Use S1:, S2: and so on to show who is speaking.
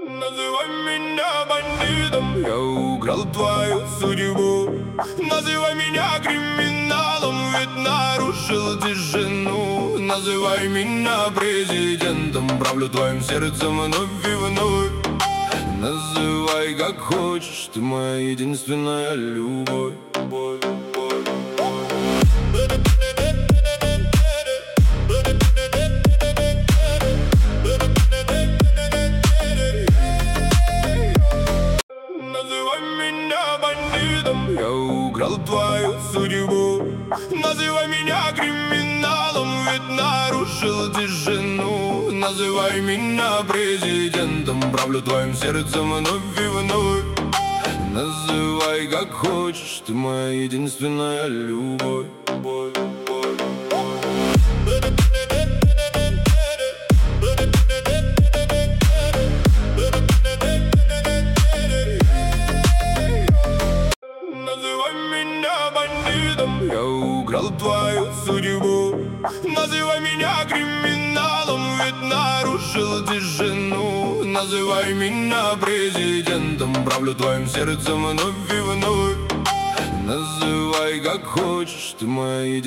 S1: Называй меня бандитом, я украл твою судьбу. Называй меня криминалом, ведь нарушил тишину. Называй меня президентом, правлю твоим сердцем вновь и вновь. Называй как хочешь, ты моя единственная любовь. Называй меня бандитом, я украл твою судьбу. Называй меня криминалом, ведь нарушил тишину. Называй меня президентом, правлю твоим сердцем вновь и вновь. Называй как хочешь, ты моя единственная любовь. Называй меня бандитом, я украл твою судьбу. Называй меня криминалом, ведь нарушил тишину. Называй меня президентом, правлю твоим сердцем вновь и вновь. Называй как хочешь, ты моя единственная любовь.